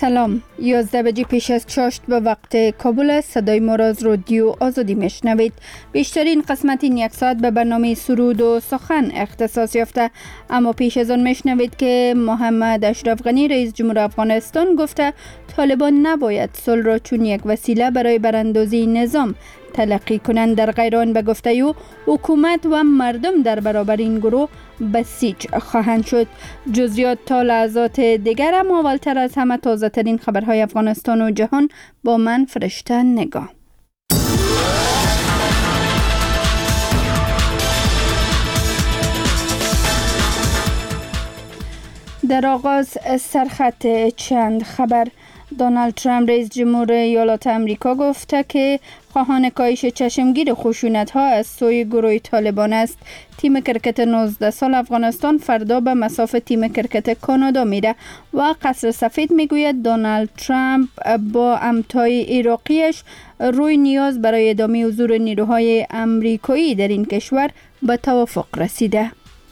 سلام. 11 بجه پیش از چاشت به وقت کابل است. صدای ما را از رادیو آزادی میشنوید. بیشترین قسمت این یک ساعت به برنامه سرود و سخن اختصاص یافته، اما پیش از آن میشنوید که محمد اشرف غنی رئیس جمهور افغانستان گفته طالبان نباید صلح را چون یک وسیله برای براندازی نظام تلقی کنند. در غیر آن به گفته او حکومت و مردم در برابر این گروه بسیج خواهند شد. جزئیات تا لحظات دیگر، اما اولتر از همه تازه ترین خبرهای افغانستان و جهان با من فرشته نگاه. در آغاز سرخط چند خبر. دونالد ترامپ رئیس جمهور ایالات آمریکا گفته که خواهان کاهش چشمگیر خشونت‌ها از سوی گروه طالبان است. تیم کرکت 19 سال افغانستان فردا به مصاف تیم کرکت کانادا میره و قصر سفید میگوید دونالد ترامپ با همتای عراقیش روی نیاز برای ادامه حضور نیروهای آمریکایی در این کشور به توافق رسیده.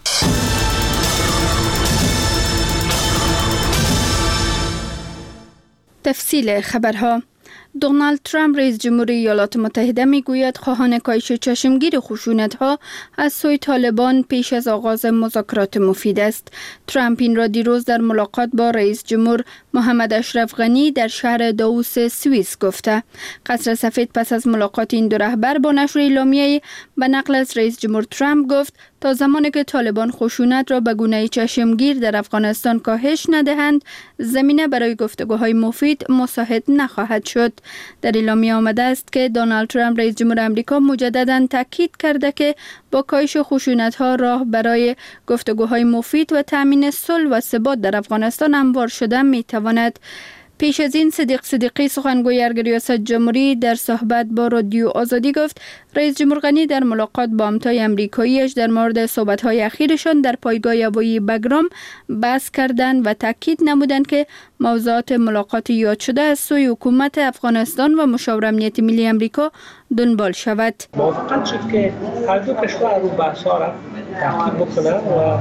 تفصیل خبرها. دونالد ترامپ رئیس جمهور ایالات متحده میگوید خواهان کاهش چشمگیر خشونت‌ها از سوی طالبان پیش از آغاز مذاکرات مفید است. ترامپ این را دیروز در ملاقات با رئیس جمهور محمد اشرف غنی در شهر داووس سوئیس گفته. قصر سفید پس از ملاقات این دو رهبر با نشر اعلامیه‌ای به نقل از رئیس جمهور ترامپ گفت تا زمانی که طالبان خشونت را به گونه چشمگیر در افغانستان کاهش ندهند، زمینه برای گفتگوهای مفید مساعد نخواهد شد. در اعلامیه آمده است که دونالد ترامپ رئیس جمهور آمریکا مجدداً تاکید کرده که با کاهش خشونت‌ها راه برای گفتگوهای مفید و تامین صلح و ثبات در افغانستان هموار شده می‌تواند. پیش از این صدیق صدیقی سخنگوی ارگ ریاست جمهوری در صحبت با رادیو آزادی گفت رئیس جمهور غنی در ملاقات با همتای آمریکایی‌اش در مورد صحبت‌های اخیرشان در پایگاه هوایی بگرام بحث کردند و تاکید نمودند که موضوعات ملاقات یاد شده از سوی حکومت افغانستان و مشاور امنیت ملی آمریکا دنبال شود. موافقت شد که هر دو کشور رو بحث‌ها را تعقیب بکنند و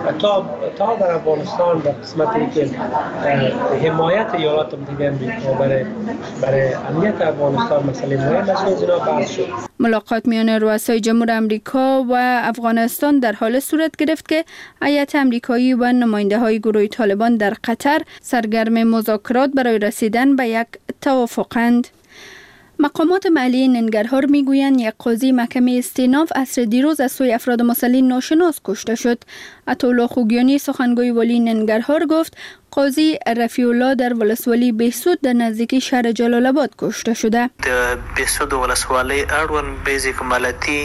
تا در افغانستان در قسمتی که حمایت ایالات متحده آمریکا برای امنیت افغانستان مسئله مهم است و اینا بحث شد. ملاقات میان رؤسای جمهور آمریکا و افغانستان در حال صورت گرفت که هیئت آمریکایی و نماینده‌های گروه طالبان در قطر سرگرم مذاکرات برای رسیدن به یک توافقند. مقامات محلی ننگرهار میگویند یک قاضی محکمه استیناف عصر دیروز از سوی افراد مسلح ناشناس کشته شد. عطاالله خوگیانی سخنگوی والی ننگرهار گفت قاضی رفیع الله در ولسوالی بهسود در نزدیکی شهر جلال آباد کشته شده. د بهسود ولسوالی اړوند بیزیک ملتی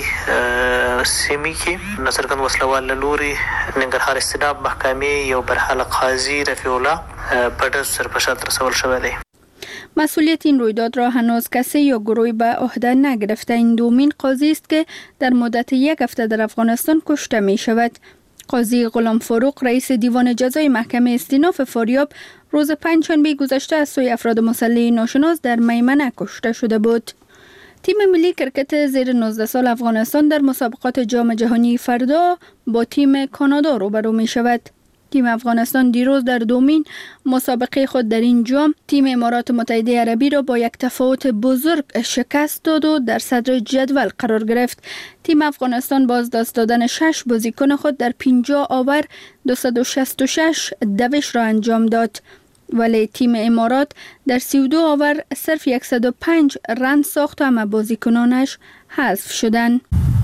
سیمې کې نصرګن وسلوال لوري ننګرهار استیناف محکمه یو برحال قاضی رفیع الله په ډېر سرپرست رسول شوی دی. مسئولیت این رویداد را هنوز کسی یا گروهی به عهده نگرفته. این دومین قاضی است که در مدت یک هفته در افغانستان کشته می شود. قاضی غلام فاروق رئیس دیوان جزای محکمه استیناف فاریاب روز پنجشنبه گذشته از سوی افراد مسلح ناشناس در میمنه کشته شده بود. تیم ملی کرکت زیر 19 سال افغانستان در مسابقات جام جهانی فردا با تیم کانادا روبرو می شود. تیم افغانستان دیروز در دومین مسابقه خود در این جام تیم امارات متحده عربی را با یک تفاوت بزرگ شکست داد و در صدر جدول قرار گرفت. تیم افغانستان باز دست دادن 6 بازیکن خود در 50 آور 266 دوش را انجام داد، ولی تیم امارات در 32 آور صرف 105 رن ساخت و همه بازیکنانش حذف شدند.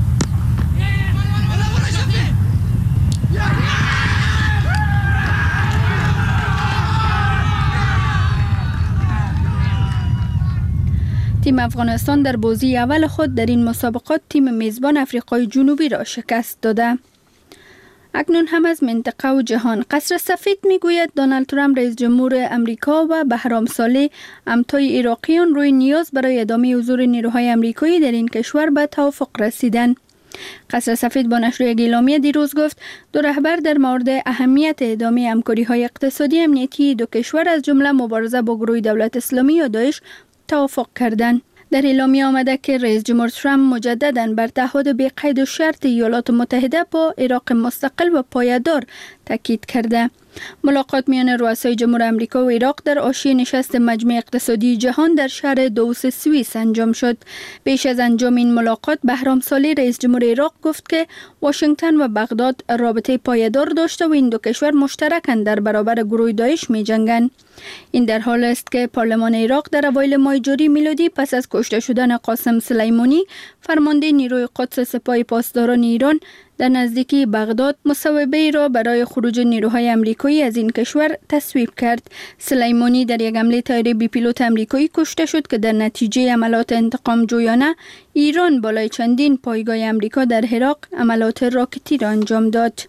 تیم افغانستان در بازی اول خود در این مسابقات تیم میزبان آفریقای جنوبی را شکست داده. اکنون هم از منطقه و جهان. قصر سفید میگوید دونالد ترامپ رئیس جمهور امریکا و بهرام صالح همتای عراقیان روی نیاز برای ادامه حضور نیروهای آمریکایی در این کشور به توافق رسیدند. قصر سفید با نشر یک اعلامیه دیروز گفت دو رهبر در مورد اهمیت ادامه همکاری‌های اقتصادی امنیتی دو کشور از جمله مبارزه با گروه دولت اسلامی یا داعش توافق کردند. در اعلامیه آمده که رئیس جمهور ترامپ مجدداً بر تعهد بی قید و شرط ایالات متحده با عراق مستقل و پایدار تاکید کرده. ملاقات میان رؤسای جمهور آمریکا و عراق در حاشیه نشست مجمع اقتصادی جهان در شهر دووس سوئیس انجام شد. پیش از انجام این ملاقات بهرام صالح رئیس جمهور عراق گفت که واشنگتن و بغداد رابطه پایدار داشته و این دو کشور مشترکاً در برابر گروه داعش می‌جنگند. این در حال است که پارلمان عراق در اوایل ماه جاری میلادی پس از کشته شدن قاسم سلیمانی فرمانده نیروی قدس سپاه پاسداران ایران در نزدیکی بغداد مصوبه را برای خروج نیروهای آمریکایی از این کشور تصویب کرد. سلیمانی در یک حمله طیاره بی پیلوت آمریکایی کشته شد که در نتیجه عملیات انتقام جویانه ایران بالای چندین پایگاه آمریکا در عراق عملیات راکتی را انجام داد.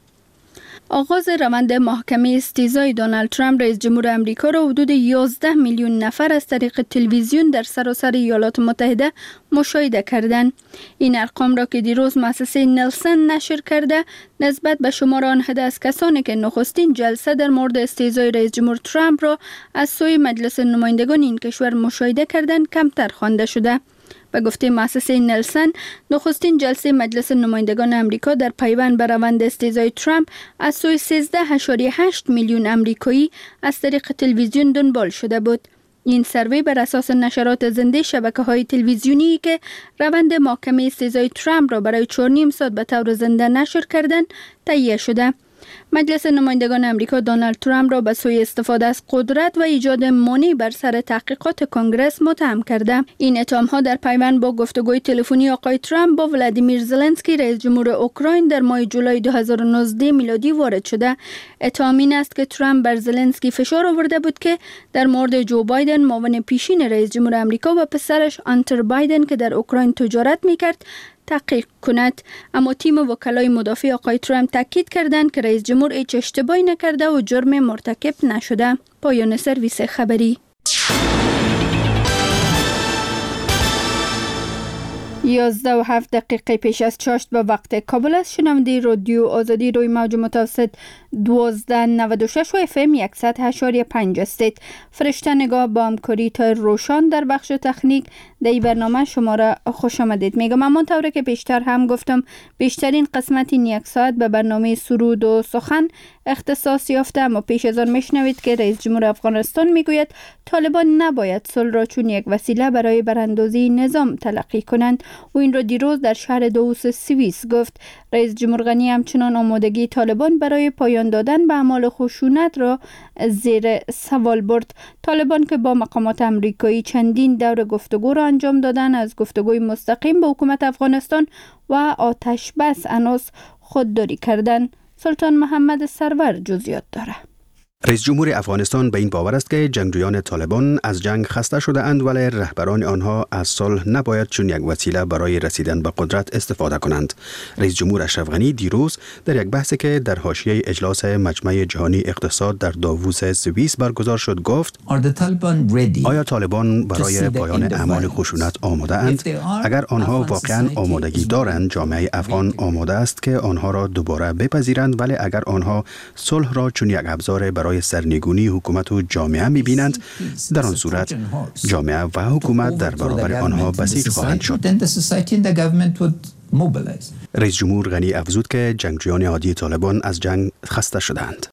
آغاز روند محکمه استیزای دونالد ترامپ رئیس جمهور آمریکا را حدود 11 میلیون نفر از طریق تلویزیون در سراسر ایالات متحده مشاهده کردند. این ارقام را که دیروز مؤسسه نلسن نشر کرده نسبت به شمار آن عدد از کسانی که نخستین جلسه در مورد استیزای رئیس جمهور ترامپ را از سوی مجلس نمایندگان این کشور مشاهده کردند کمتر خوانده شده. به گفته مؤسسه نلسن، نخستین جلسه مجلس نمایندگان آمریکا در پیوند به روند استیزای ترامپ از سوی 13.8 میلیون آمریکایی از طریق تلویزیون دنبال شده بود. این سروی بر اساس نشرات زنده شبکه‌های تلویزیونی که روند محکمه استیزای ترامپ را برای 4.5 ساعت به طور زنده نشر کردند تهیه شده. مجلس نمایندگان آمریکا دونالد ترامپ را به سوی استفاده از قدرت و ایجاد مانع بر سر تحقیقات کنگره متهم کرده. این اتهام‌ها در پیوند با گفتگوی تلفنی آقای ترامپ با ولادیمیر زلنسکی رئیس جمهور اوکراین در ماه جولای 2019 میلادی وارد شده. اتهام این است که ترامپ بر زلنسکی فشار آورده بود که در مورد جو بایدن معاون پیشین رئیس جمهور آمریکا و پسرش هانتر بایدن که در اوکراین تجارت می‌کرد تحقیق کند. اما تیم وکلای مدافع آقای ترامپ تاکید کردند که رئیس جمهور هیچ اشتباهی نکرده و جرم مرتکب نشده. پایان سرویس خبری. 11:07 پیش از چاشت به وقت کابل است. شنونده رادیو آزادی روی موج متوسط 1296 و FM 100.5 استید. فرشته نگاه با همکاری تا روشان در بخش تکنیک در برنامه شما را خوش آمدید میگم. اما طوری که بیشتر هم گفتم بیشترین قسمت این یک ساعت به برنامه سرود و سخن اختصاص یافته. اما پیش از آن میشنوید که رئیس جمهور افغانستان میگوید طالبان نباید صلح را چون یک وسیله برای براندازی نظام تلقی کنند. و این را دیروز در شهر دووس سوئیس گفت. رئیس جمهور غنی همچنان آمادگی طالبان برای پایان دادن به اعمال خشونت را زیر سوال برد. طالبان که با مقامات آمریکایی چندین دور گفتگو را انجام دادن، از گفتگوی مستقیم با حکومت افغانستان و آتش بس هنوز خودداری کردند. سلطان محمد سرور جزئیات داره. رئیس جمهور افغانستان به این باور است که جنگجویان طالبان از جنگ خسته شده اند، ولی رهبران آنها از صلح نباید چون یک وسیله برای رسیدن به قدرت استفاده کنند. رئیس جمهور اشرف غنی دیروز در یک بحثی که در حاشیه اجلاس مجمع جهانی اقتصاد در داووس سوئیس برگزار شد گفت: آیا طالبان برای پایان اعمال خشونت آماده اند؟ اگر آنها واقعا آمادگی دارند، جامعه افغان آماده است که آنها را دوباره بپذیرند، ولی اگر آنها صلح را چون یک ابزار برای سرنگونی حکومت و جامعه می‌بینند، در آن صورت جامعه و حکومت در برابر آنها بسیج خواهند شد. رئیس جمهور غنی افزود که جنگجویان عادی طالبان از جنگ خسته شدند.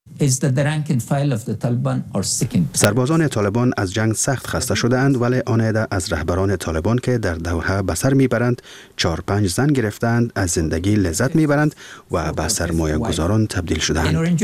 سربازان طالبان از جنگ سخت خسته شدند، ولی آن عده از رهبران طالبان که در دوحه به سر میبرند 4-5 زن گرفتند، از زندگی لذت میبرند و به سرمایه گذاران تبدیل شدند.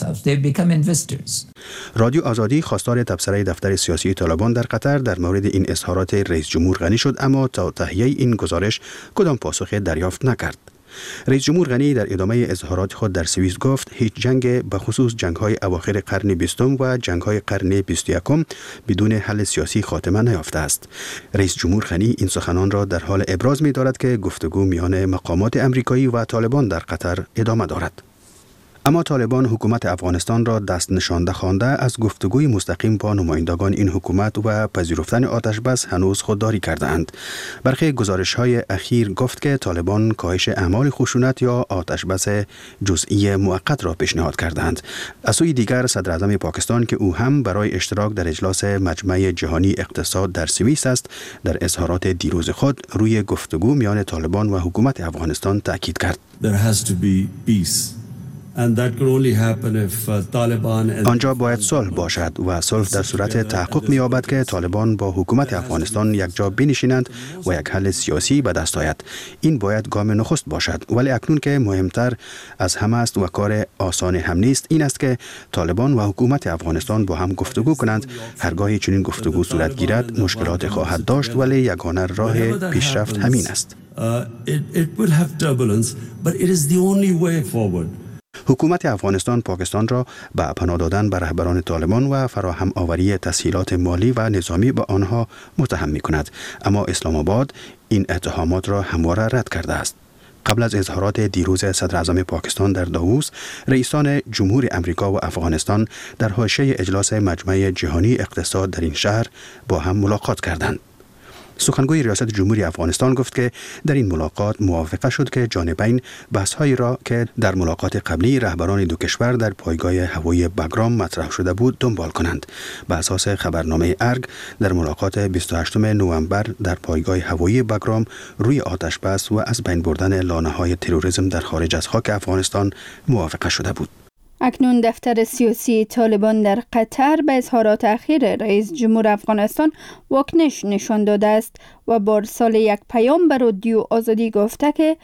رادیو آزادی خواستار تبصره دفتر سیاسی طالبان در قطر در مورد این اظهارات رئیس جمهور غنی شد، اما تا تهیه این گزارش کدام پاسخ دریافت نکرد. رئیس جمهور غنی در ادامه اظهارات خود در سوئیس گفت هیچ جنگ به خصوص جنگ‌های اواخر قرن 20 و جنگ‌های قرن 21 بدون حل سیاسی خاتمه نیافته است. رئیس جمهور غنی این سخنان را در حال ابراز می‌دارد که گفتگو میان مقامات آمریکایی و طالبان در قطر ادامه دارد. اما طالبان حکومت افغانستان را دست نشانده خوانده از گفتگوی مستقیم با نمایندگان این حکومت و پذیرفتن آتش بس هنوز خودداری کردند. برخی گزارش‌های اخیر گفت که طالبان کاهش اعمال خشونت یا آتش بس جزئی موقت را پیشنهاد کردند. از سوی دیگر صدر اعظم پاکستان که او هم برای اشتراک در اجلاس مجمع جهانی اقتصاد در سوئیس است، در اظهارات دیروز خود روی گفتگو میان طالبان و حکومت افغانستان تاکید کرد. آنجا باید صلح باشد و صلح در صورت تحقق می‌یابد که طالبان با حکومت افغانستان یک جا بنشینند و یک حل سیاسی به دست آید. این باید گام نخست باشد، ولی اکنون که مهمتر از همه است و کار آسان هم نیست این است که طالبان و حکومت افغانستان با هم گفتگو کنند. هرگاهی چنین گفتگو صورت گیرد مشکلات خواهد داشت، ولی یگانه راه پیشرفت همین است. حکومت افغانستان پاکستان را به پناه دادن به رهبران طالبان و فراهم آوری تسهیلات مالی و نظامی به آنها متهم می کند، اما اسلام آباد این اتهامات را همواره رد کرده است. قبل از اظهارات دیروز صدر اعظم پاکستان در داووس، رئیسان جمهور امریکا و افغانستان در حاشیه اجلاس مجمع جهانی اقتصاد در این شهر با هم ملاقات کردند. سخنگوی ریاست جمهوری افغانستان گفت که در این ملاقات موافقه شد که جانبین بحث‌هایی را که در ملاقات قبلی رهبران دو کشور در پایگاه هوایی بگرام مطرح شده بود دنبال کنند. به اساس خبرنامه ارگ در ملاقات 28 نوامبر در پایگاه هوایی بگرام روی آتش بس و از بین بردن لانه‌های تروریسم در خارج از خاک افغانستان موافقه شده بود. اکنون دفتر سیاسی طالبان در قطر به اظهارات اخیر رئیس جمهور افغانستان واکنش نشان داده است و با ارسال یک پیام به رادیو آزادی گفته که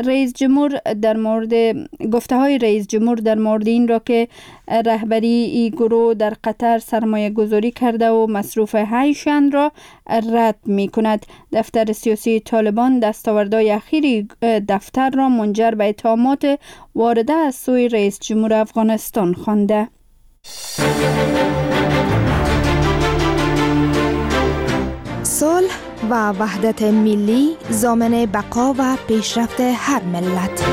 گفته های رئیس جمهور در مورد این را که رهبری این گروه در قطر سرمایه گذاری کرده و مصروف حیشان را رد می کند. دفتر سیاسی طالبان دستاوردهای اخیری دفتر را منجر به اتهامات وارده از سوی رئیس جمهور افغانستان خوانده. صلح و وحدت ملی ضامن بقا و پیشرفت هر ملت.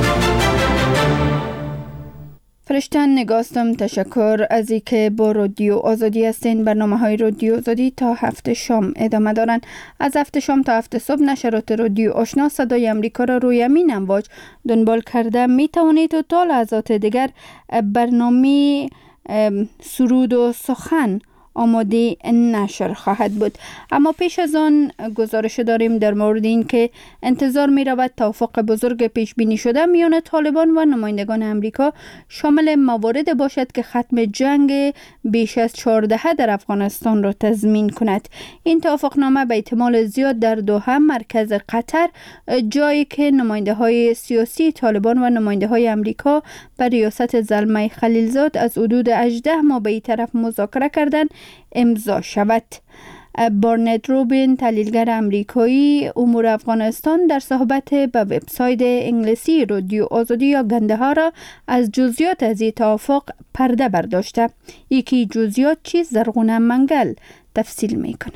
فرشتن نگاستم، تشکر از اینکه با رادیو آزادی هستین. برنامه‌های رادیو آزادی تا 7 شام ادامه دارن. از 7 شام تا 7 صبح نشرات رادیو آشنا صدای امریکا را روی امین امواج دنبال کرده می توانید و تا لحظات دیگر برنامه سرود و سخن آماده نشر خواهد بود. اما پیش از آن گزارش داریم در مورد این که انتظار می رود توافق بزرگ پیش بینی شده میان طالبان و نمایندگان امریکا شامل مواردی باشد که ختم جنگ بیش از 14 در افغانستان را تضمین کند. این توافقنامه به احتمال زیاد در دوحه مرکز قطر، جایی که نماینده های سیاسی طالبان و نماینده های امریکا بر ریاست زلمه خلیلزاد از حدود 18 ماه به این طرف مذاکره کردند، امضا شود. بارنت روبین، تحلیلگر امریکایی امور افغانستان، در صحبت به وبسایت انگلیسی رادیو آزادی یا گنده ها را از جزئیات از این توافق پرده برداشته. یکی جزئیات چیز زرغونه منگل تفصیل می کند.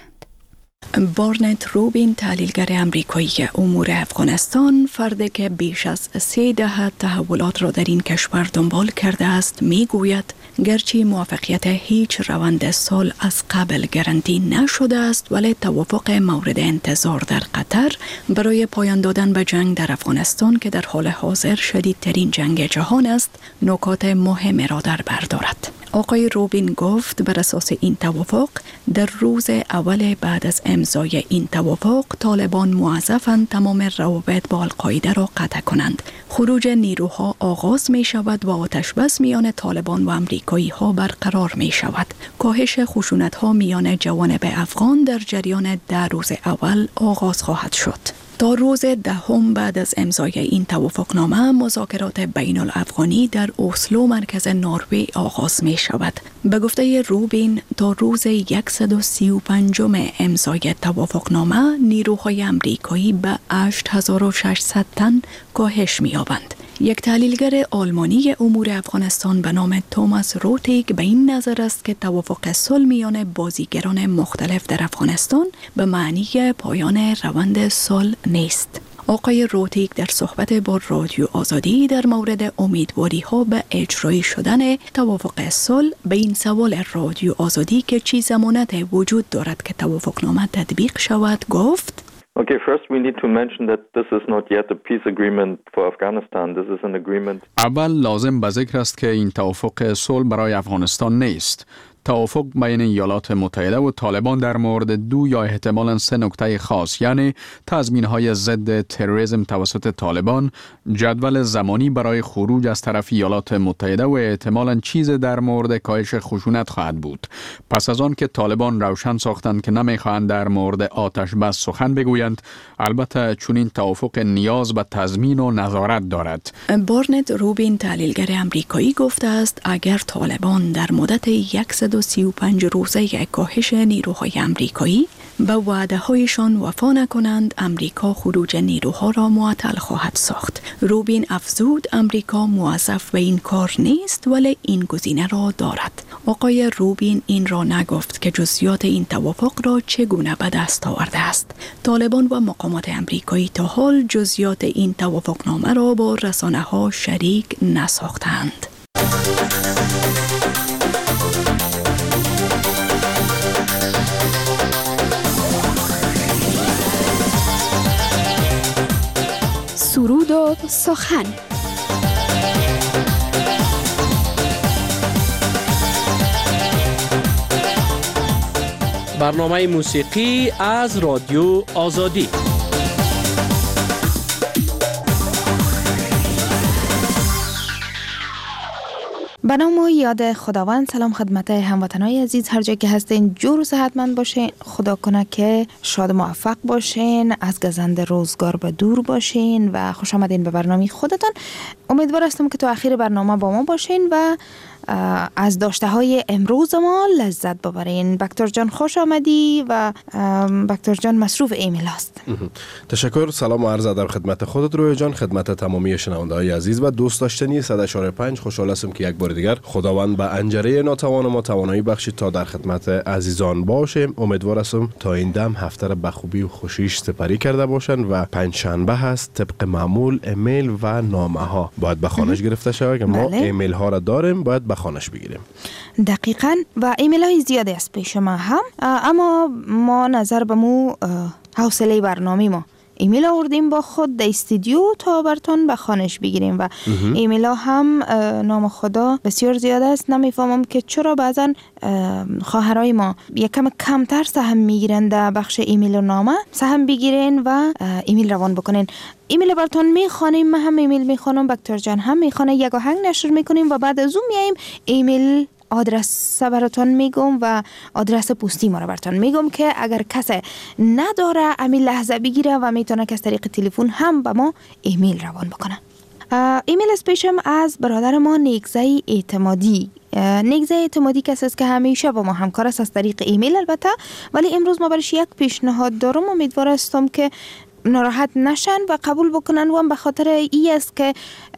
بارنت روبین، تحلیلگر امریکایی امور افغانستان، فردی که بیش از 3 دهه تحولات را در این کشور دنبال کرده است، میگوید گرچه موفقیت هیچ روند صلح از قبل گارانتی نشده است، ولی توافق مورد انتظار در قطر برای پایان دادن به جنگ در افغانستان که در حال حاضر شدیدترین جنگ جهان است، نکات مهمی را در بر دارد. آقای روبین گفت بر اساس این توافق در روز اول بعد از امضای این توافق طالبان موظفند تمام روابط با القاعده را قطع کنند. خروج نیروها آغاز می شود و آتش بس میان طالبان و امریکایی ها برقرار می شود. کاهش خشونت ها میان جوانب افغان در جریان 10 روز اول آغاز خواهد شد. تا روز 10 بعد از امضای این توافقنامه مذاکرات بین الافغانی در اسلو مرکز نروژ آغاز می شود. به گفته روبین تا روز 135 امضای توافقنامه نیروهای امریکایی به 8600 تن کاهش می یابند. یک تحلیلگر آلمانی امور افغانستان به نام توماس روتیگ به این نظر است که توافق صلح میان بازیگران مختلف در افغانستان به معنی پایان روند صلح نیست. آقای روتیگ در صحبت با رادیو آزادی در مورد امیدواری ها به اجرایی شدن توافق صلح به این سوال رادیو آزادی که چه ضمانت وجود دارد که توافقنامه تطبیق شود گفت: Okay, first we need to mention that this is not yet a peace agreement for Afghanistan. This is an agreement. اول لازم به ذکر است که این توافق صلح برای افغانستان نیست. توافق بین ایالات متحده و طالبان در مورد 2 یا احتمالاً 3 نکته خاص، یعنی تضمین‌های ضد تروریسم توسط طالبان، جدول زمانی برای خروج از طرف ایالات متحده و احتمالاً چیز در مورد کاهش خشونت خواهد بود. پس از آن که طالبان روشن ساختند که نمی‌خواهند در مورد آتش بس سخن بگویند، البته چنین توافق نیاز به تضمین و نظارت دارد. بارنت روبین تحلیلگر آمریکایی گفته است اگر طالبان در مدت 135 روزه کاهش نیروهای آمریکایی به وعده هایشان وفا نکنند، امریکا خروج نیروها را معطل خواهد ساخت. روبین افزود آمریکا موظف به این کار نیست ولی این گزینه را دارد. آقای روبین این را نگفت که جزئیات این توافق را چگونه به دست آورده است. طالبان و مقامات آمریکایی تا حال جزئیات این توافقنامه را با رسانه‌ها شریک نساختند. سرود و سخن. برنامه موسیقی از رادیو آزادی. به نام و یاد خداوند. سلام خدمت هموطنای عزیز، هر جا که هستین جور و صحتمند باشین. خدا کنه که شاد موفق باشین، از گزند روزگار به دور باشین و خوش آمدین به برنامه خودتان. امیدوار هستم که تو آخر برنامه با ما باشین و از داشته های امروز ما لذت ببرین. بکتر جان خوش آمدی و بکتر جان مصروف ایمیل هست. تشکر. سلام و عرض ادب خدمت خودت روی جان، خدمت تمامی شنونده های عزیز و دوست داشتنی 100.5. خوشحال هستم که یک بار دیگر خداوند به انجره ناتوان ما توانایی بخشید تا در خدمت عزیزان باشیم. امیدوار هستم تا این دم هفته را به خوبی و خوشیش سپری کرده باشن و پنجشنبه هست طبق معمول ایمیل و نامه ها باید به خانش گرفته شود که ما ایمیل ها را داریم، باید به خانش بگیریم. دقیقاً. و ایمیل های زیادی است پیش ما هم، اما ما نظر به مو حوصله برنامه ما ایمیل آوردیم با خود در استودیو تا براتون به خانش بگیریم و ایمیل ها هم نام خدا بسیار زیاد است. نمیفهمم که چرا بعضا خواهرای ما یک کم کمتر سهم میگیرن در بخش ایمیل و نامه. سهم بگیرین و ایمیل روان بکنین. ایمیل براتون میخوانیم، من هم ایمیل میخوانم، بکتر جان هم میخوانه، یک آهنگ نشر میکنیم و بعد از اون میایم ایمیل آدرس براتون میگم و آدرس پستی ما را براتون میگم که اگر کسی نداره همین لحظه بگیره و میتونه که از طریق تلفن هم به ما ایمیل روان بکنه. ایمیل اسپیشم از برادر ما نیگزه اعتمادی. نیگزه اعتمادی کسی است که همیشه با ما همکار است از طریق ایمیل البته، ولی امروز ما برش یک پیشنهاد دارم. امیدوار هستم که ناراحت نشن و قبول بکنن و به خاطر ای است که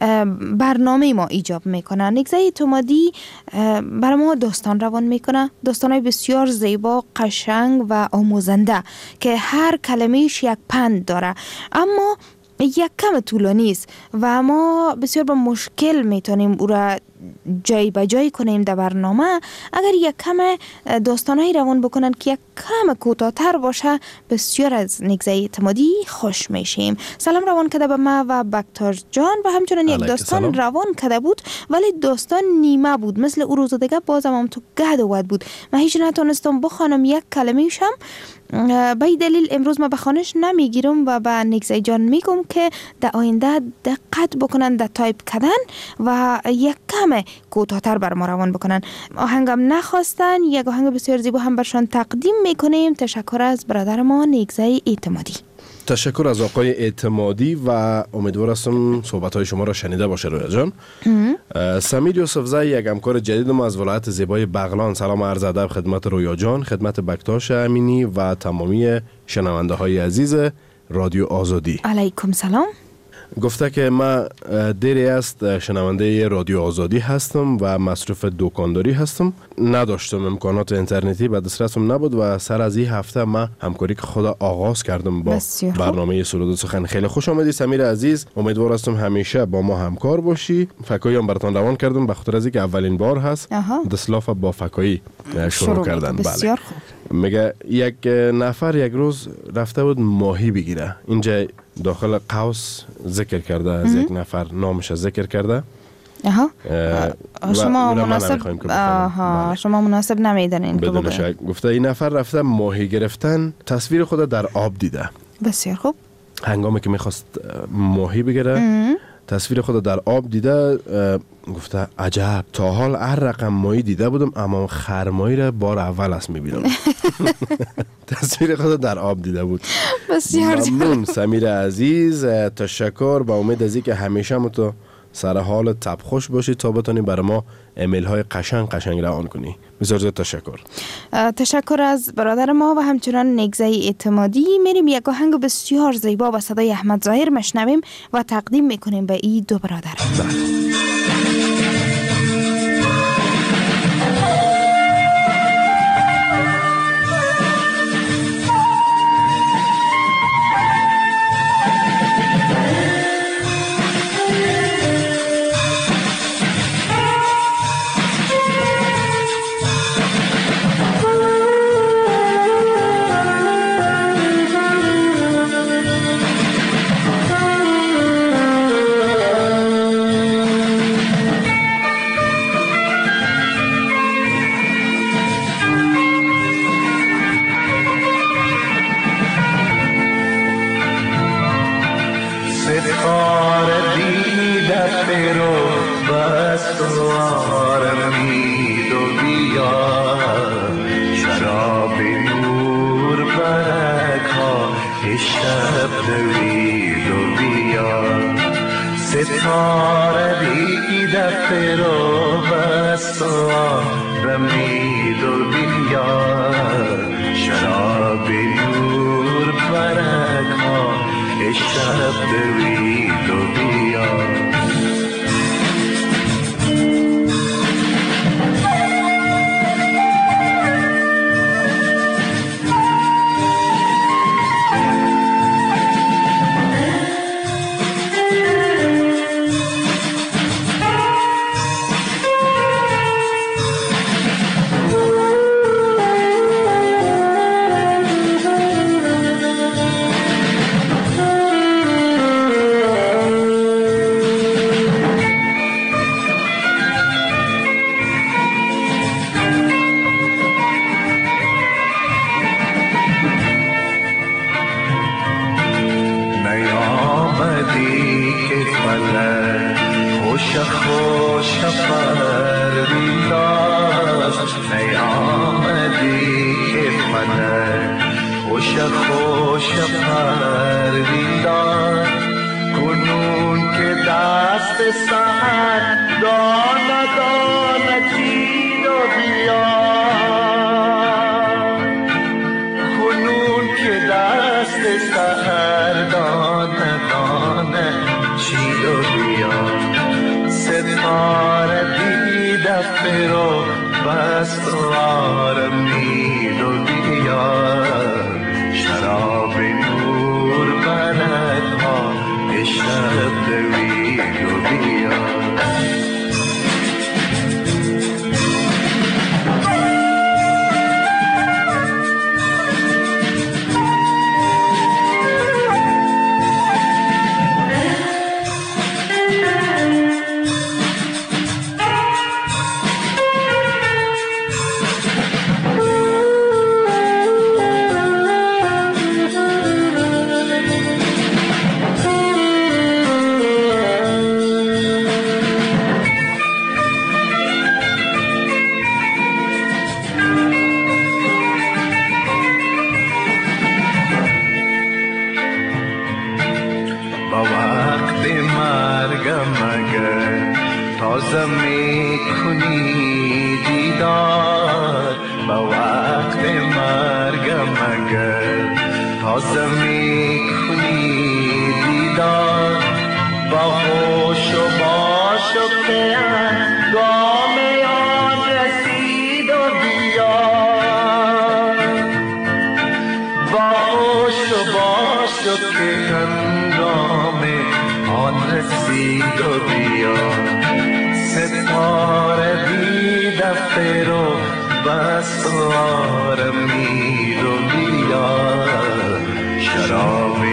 برنامه ما ایجاب میکنن. نیگزه اعتمادی برای ما داستان روان میکنه، داستانای بسیار زیبا، قشنگ و آموزنده که هر کلمهش یک پند داره، اما یک کم طولانی است و ما بسیار با مشکل میتونیم او را جای به جای کنیم در برنامه. اگر یک کم داستانهایی روان بکنن که یک کم کوتاه‌تر باشه، بسیار از نیگزه اعتمادی خوش میشیم. سلام روان کرده به ما و بکتر جان و همچنان یک داستان روان کرده بود ولی داستان نیمه بود، مثل او روز دیگه بازم هم تو گد و ود بود. من هیچ نتونستم بخوانم یک کلمه‌ش هم. به این دلیل امروز ما به خانش نمیگیرم و به نیگزه جان میگم که در آینده دقت بکنن در تایپ کردن و یک کم کوتاه‌تر بر ما روان بکنن. آهنگم نخواستن، یک آهنگ بسیار زیبا هم برشان تقدیم میکنیم. تشکر از برادر ما نیگزه اعتمادی. تشکر از آقای اعتمادی و امیدوار هستم صحبت‌های شما را شنیده باشه رویا جان. سمیر یوسفزی یک همکار جدید ما از ولایت زیبای بغلان. سلام و عرض ادب خدمت رویا جان، خدمت بکتاش امینی و تمامی شنونده های عزیز رادیو آزادی. علیکم سلام. گفته که من دیری است شنونده رادیو آزادی هستم و مصروف دکانداری هستم. نداشتم امکانات اینترنتی به دسترسم نبود و سر از این هفته من همکاری که خدا آغاز کردم با برنامه سرود و سخن. خیلی خوش آمدی سمیر عزیز، امیدوار هستم همیشه با ما همکار باشی. فکایی هم براتون روان کردم به خاطر از اینکه اولین بار هست دسلاف با فکایی شروع کردن. بسیار خوب. میگه یک نفر یک روز رفته بود ماهی بگیره. اینجا داخل قوس ذکر کرده از یک نفر نامش ذکر کرده شما مناسب نمیدانین که بدون شک. گفته این نفر رفته ماهی گرفتن، تصویر خود در آب دیده. بسیار خوب. هنگامی که میخواست ماهی بگیره تصویر خود در آب دیده. گفته عجب، تا حال هر رقم ماهی دیده بودم اما خرمایی را بار اول است میبینم. تصویر خود در آب دیده بود. بسیار ممنون سمیر عزیز، تشکر. با امید از اینکه همیشه ما تو سر حال تب خوش باشی تا بتونی برای ما ایمیل های قشنگ روان کنی. بسیار زیاد تشکر. تشکر از برادر ما و همچنان نگزه اعتمادی. میریم یک آهنگ بسیار زیبا با صدای احمد ظاهر مشنویم و تقدیم میکنیم به این دو برادر.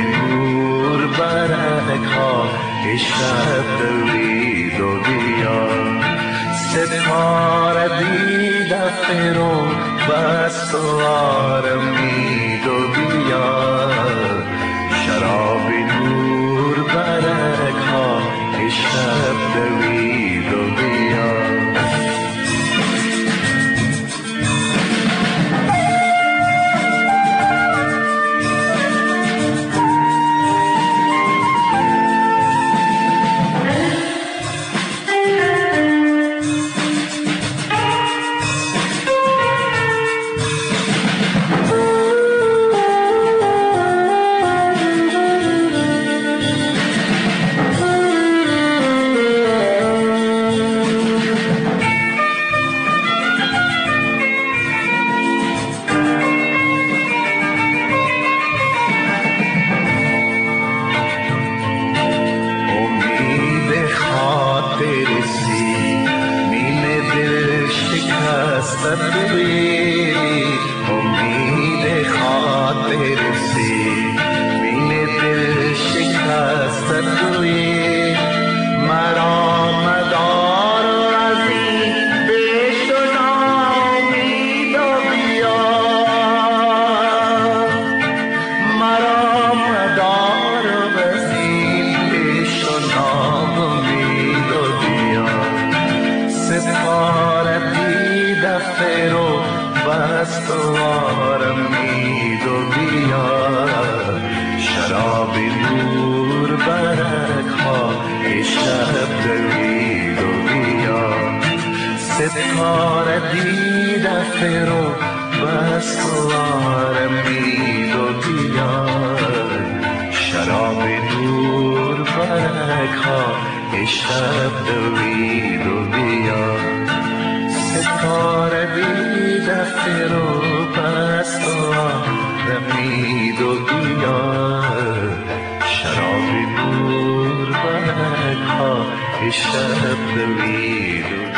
شب دوید و بیاد دفعه رو بست و آرمید و بیار شراب نور برک ها شب دوید و بیار امید خاطر سی بین دل شکست توی مرا مدار و از این بهشت و نامید و بیار مرا مدار و از این بهشت و نامید و بیار سفارتی دفعه رو بست و آرمید و بیار شراب نور برک ها شب دوید و بیار ستارتی دفعه رو بست و آرمید و بیار شراب نور برک ها شب دوید و بیار ستاره بی دفعه رو بست و آرمید و بیار شراب نور برک ها شب دوید و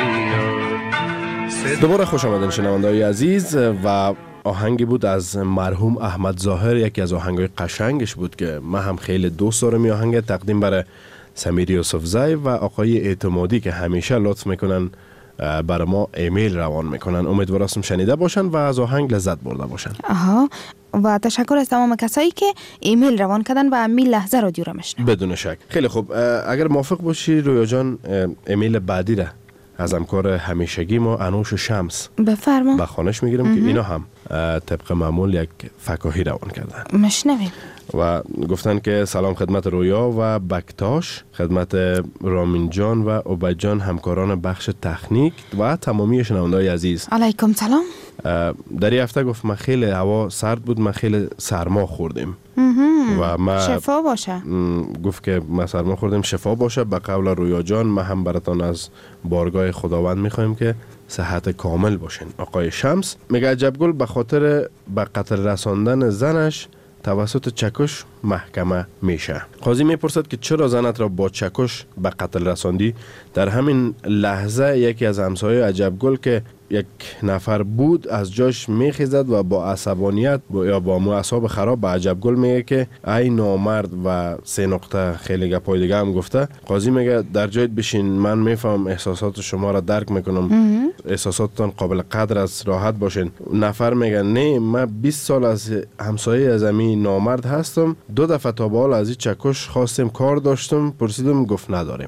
بیار. دوباره خوش آمدین شنونده‌های عزیز و آهنگی بود از مرحوم احمد ظاهر، یکی از آهنگ‌های قشنگش بود که من هم خیلی دوست دارم. آهنگ تقدیم برای سمیر یوسفزی و آقای اعتمادی که همیشه لطف میکنن برای ما ایمیل روان میکنن. امیدوارم شنیده باشن و از آهنگ لذت برده باشن. و تشکر از تمام کسایی که ایمیل روان کردن و همین لحظه رادیو را میشنون. بدون شک. خیلی خوب، اگر موافق باشی رویا جان ایمیل بعدی را از همکار همیشگی ما انوش شمس بفرما به خوانش میگیرم که اینا هم طبق معمول یک فکاهی روان کردن. مشنویم. و گفتن که سلام خدمت رویا و بکتاش، خدمت رامین جان و عبید جان همکاران بخش تکنیک و تمامی شنونده‌های عزیز. علیکم سلام. در این هفته گفت من خیلی هوا سرد بود، من خیلی سرما خوردیم و ما شفا باشه. گفت که ما سرما خوردیم، شفا باشه. به قول رویا جان ما هم براتان از بارگاه خداوند میخوایم که صحت کامل باشین. آقای شمس میگه عجبگل به خاطر به قتل رساندن زنش توسط چکش محکمه میشه. قاضی میپرسد که چرا زنت را با چکش به قتل رساندی؟ در همین لحظه یکی از همسایه عجبگل که یک نفر بود از جاش میخیزد و با عصبانیت یا با اعصاب خراب به عجبگل میگه که ای نامرد و 3 نقطه خیلی گپای دیگه هم گفته. قاضی میگه در جایت بشین، من میفهم احساسات شما را درک میکنم، احساساتتان قابل قدر است، راحت باشین. نفر میگه نه، من 20 سال از همسایه از این نامرد هستم، 2 دفعه تا به حال از این چکش خواستم کار داشتم، پرسیدم گفت نداریم.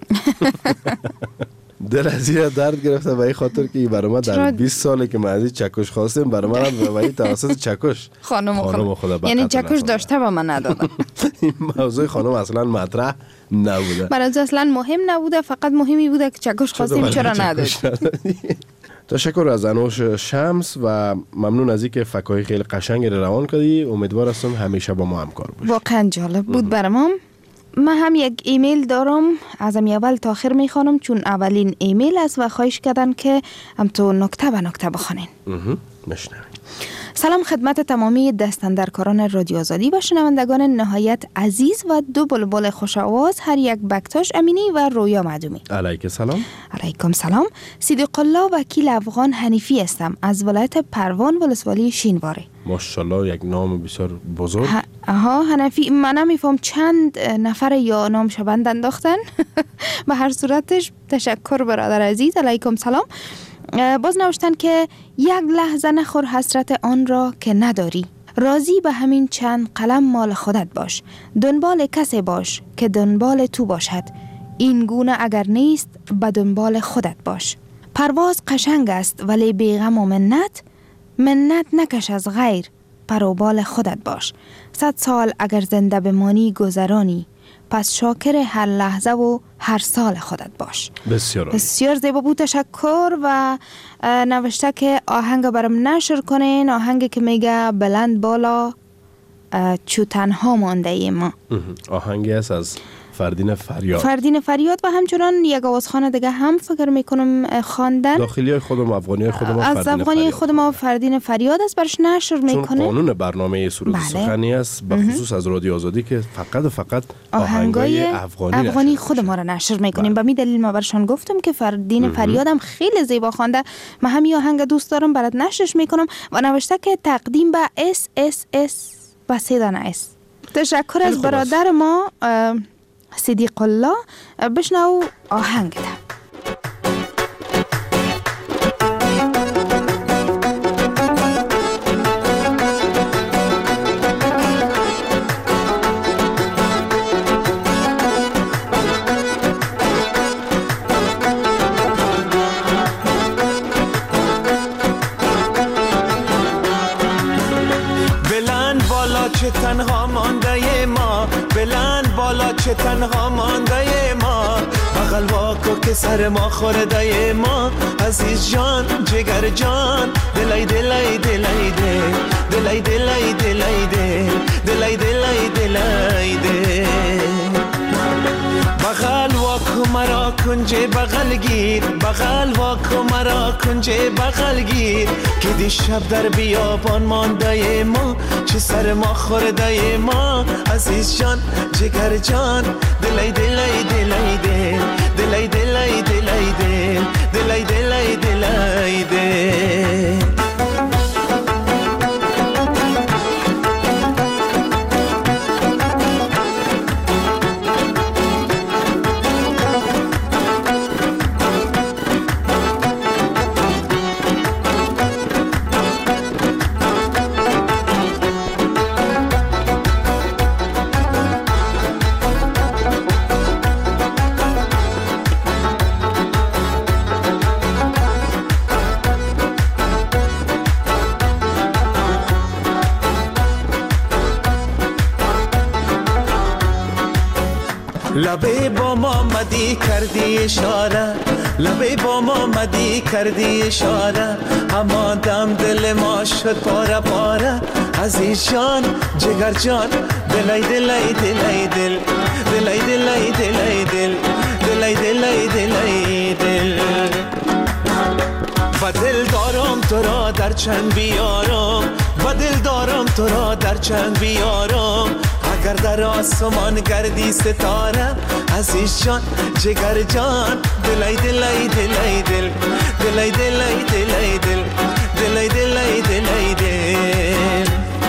دل از این درد گرفته و این خاطر که برای من در 20 ساله که من از این چکش خواستم برای من هم این توسط چکش خانم خدا یعنی چکش داشته و من ندادم. این موضوع خانم اصلا مطرح نبوده، برای اصلا مهم نبوده، فقط مهمی بوده که چکش خواستیم چرا ندادیم. تشکر از انوش شمس و ممنون از اینکه فکاهی خیلی قشنگ روان کردی. امیدوار هستم همیشه با ما همکار باشی. واقعا جالب بود برام. من هم یک ایمیل دارم، از اول تا آخر میخوانم چون اولین ایمیل است و خواهش کردن که هم تو نکته به نکته بخونین. مشنویم. سلام خدمت تمامی دستاندرکاران رادیو آزادی و شنوندگان نهایت عزیز و 2 بلبل خوش آواز، هر یک بکتاش امینی و رویا معدومی. علیکم سلام. علیکم سلام. صدیق الله وکیل افغان حنیفی هستم از ولایت پروان ولسوالی شینواری. ماشاءالله یک نام بسیار بزرگ. حنفی. من نمیفهم چند نفر یا نام شبند انداختن. به هر صورتش تشکر برادر عزیز. علیکم سلام. باز نوشتن که یک لحظه نخور حسرت آن را که نداری. راضی به همین چند قلم مال خودت باش. دنبال کسی باش که دنبال تو باشد. این گونه اگر نیست به دنبال خودت باش. پرواز قشنگ است ولی بیغم و منت نکش از غیر. پروبال خودت باش. 100 سال اگر زنده بمانی گذرانی. پس شاکر هر لحظه و هر سال خودت باش. بسیار زیبا بود. تشکر. و نوشته که آهنگ برام نشر کنین، آهنگی که میگه بلند بالا چو تنها مانده ما. آهنگی است از فردین فریاد و همچنان یک آوازخوان دیگه هم فکر میکنم خواندن. داخلی های خودم، افغانی خودم، از افغانی خودم فردین فریاد است، برش نشر میکنه. چون قانون برنامه سرود سخنی است به خصوص از رادیو آزادی که فقط آهنگای افغانی خود ما را نشر میکنیم. به می دلیل ما برشان گفتم که فردین فریاد هم خیلی زیبا خوانده. من همین آهنگ دوست دارم، برات نشرش میکنم. و نوشته که تقدیم به SSS و 3 دانه S. تشکر از برادر ما صدیق الله. بشنو آهنگ ده. بلند بالا چه تنها مانده ما، بلند بالا چه تنها مانده ما، بغل واکو که سر ما خورده ما، عزیز جان جگر جان، دلای دلای دلای دل، دلای دلای دلای دل، دلای دلای دلای دل، بغل واکو مرا کنجه بغل گیر، بغل واکو مرا کنجه بغل گیر، که دی شب در بیابان مانده ما، چه سر ما خورده ما، عزیز جان جگر جان، دلای دلای دلای دل، دلای دلای دلای دل، دلای دلای دلای دل. لبه با ما مدی کردی اشاره، لبه با ما مدی کردی اشاره، اما دم دل ما شد پاره پاره، عزیز جان جگر جان، دلای دلای دلای دل، دلای دلای دلای دل، دلای دلای دلای دل، و دل دارم تو را در چنگ بیارم، و دل دارم تو را در چنگ بیارم، اگر در آسمان گردی ستاره، عزیز جان جگر جان، دلای دلای دلای دل، دلای دلای دلای دل، دلای دلای دلای دل.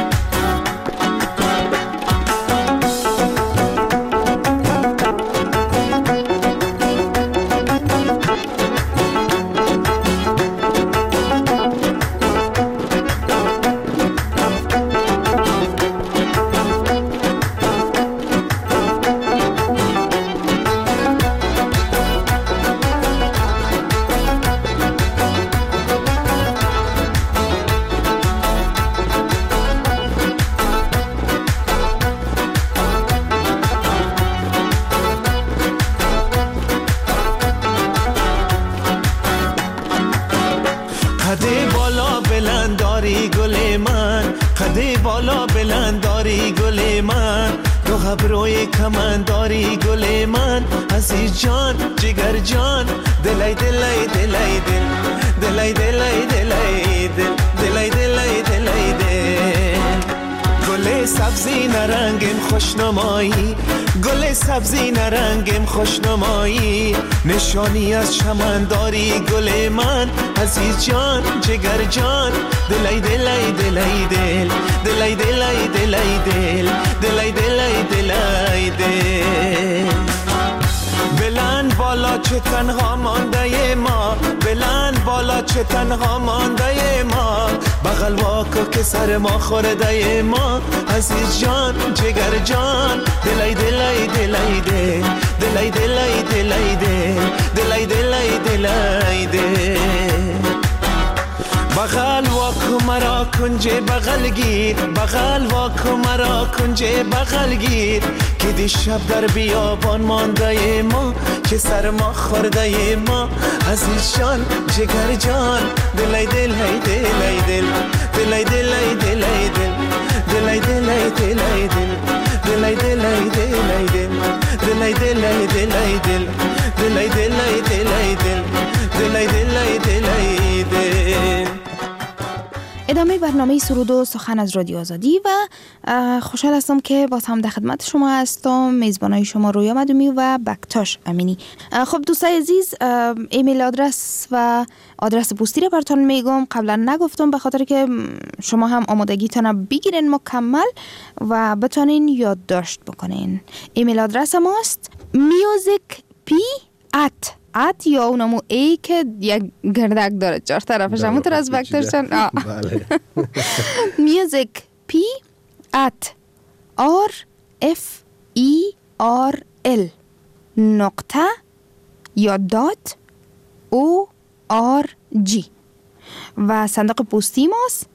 قده بالا بلند داری گل من، قده بالا بلند داری گل من، دو ابروی کمن داری گل من، عزیز جان جگر جان، دلای دلای دلای دل، دلای دلای دلای دل، دلای دلای دلای دل. گل سبزی نرنگم خوشنمایی، گل سبزی نرنگم خوشنمایی، نشانی از چمن داری گل من، عزیز جان جگر جان، دلای دلای دلای دل، دلای دلای دلای دل، دلای دلای دلای دل. بلند بالا چه تنها مانده ما، بلند بالا چه تنها مانده ما، بغل واکو که سر ما خورده ما، عزیز جان جگر جان، دلای دلای دلای دل، دلای دلای دلای دل، دلای دلای دلای دل. بغل واکو مرا کنجه بغل گیر، بغل واکو مرا کنجه بغل گیر، که دیشب در بیابان مانده ما، که سر ما خورده ما، عزیز جان جگر جان، دلای دلای دلای دل، دلای دلای دلای دل، دلای دلای دلای دل، دلای دلای دلای دل، دلای دلای دلای دل، دلای دلای دلای دل، دلای دلای دلای دل. ادامه برنامه سرود و سخن از رادیو آزادی و خوشحال هستم که باز هم در خدمت شما هستم. میزبانای شما رویا مدومی و بکتاش امینی. خب دوستای عزیز، ایمیل آدرس و آدرس پستی را براتون میگم. قبلا نگفتم به خاطر که شما هم آمادگیتون بگیرین مکمل و بتونین یادداشت بکنین. ایمیل آدرس ماست musicp@ یا اونمو ای که یک گردک داره 4 طرفش، همونطور از بکترشن. بله. musicp@ RFERL.org و صندوق پستی ماست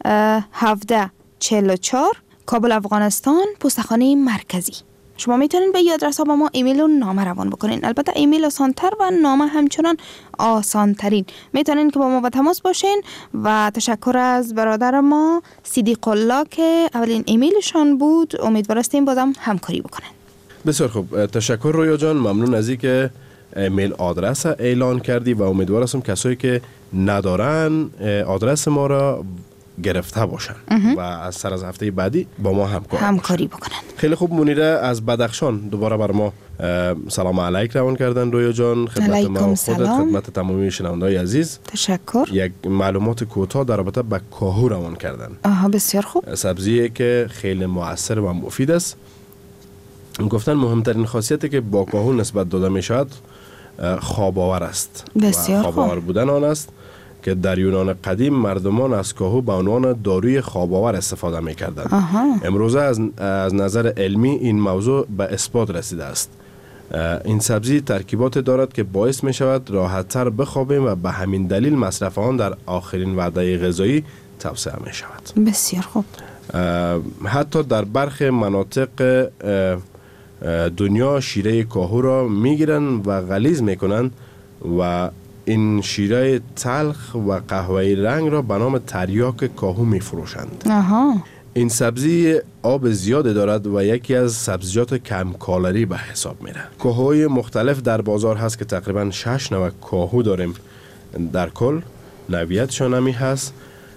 1744 کابل افغانستان، پستخانه مرکزی. شما میتونین به آدرس ها با ما ایمیل و نامه روان بکنین. البته ایمیل آسانتر و نامه همچنان آسانترین. میتونین که با ما به تماس باشین و تشکر از برادر ما صدیق الله که اولین ایمیلشان بود. امیدوار هستیم بازم همکاری بکنن. بسیار خوب، تشکر رویا جان، ممنون از اینکه ایمیل آدرس اعلان کردی و امیدوار هستم کسایی که ندارن آدرس ما را گرفته باشن و از سر از هفته بعدی با ما همکاری بکنن. خیلی خوب، منیره از بدخشان دوباره بر ما سلام علیک روان کردن. رویا جان، خدمت ما و خودت، خدمت تمامی شنونده‌های عزیز تشکر. یک معلومات کوتاه در رابطه با کاهو روان کردن. بسیار خوب. سبزیه که خیلی مؤثر و مفید است. گفتن مهمترین خاصیتی که با کاهو نسبت داده می شود خواب آور است. بسیار خوب. خواب آور بودن آن است که در یونان قدیم مردمان از کاهو به عنوان داروی خواب آور استفاده می کردند. امروزه از نظر علمی این موضوع به اثبات رسیده است. این سبزی ترکیبات دارد که باعث می شود راحت تر بخوابیم و به همین دلیل مصرف آن در آخرین وعده غذایی توصیه می شود. بسیار خوب. حتی در برخی مناطق دنیا شیره کاهو را می گیرند و غلیظ می کنند و این شیره تلخ و قهوه‌ای رنگ را به نام تریاک کاهو می فروشند. این سبزی آب زیاد دارد و یکی از سبزیجات کم کالری به حساب میره. کاهوهای مختلف در بازار هست که تقریبا 6 نوع کاهو داریم در کل. نوعیتشان همی هست.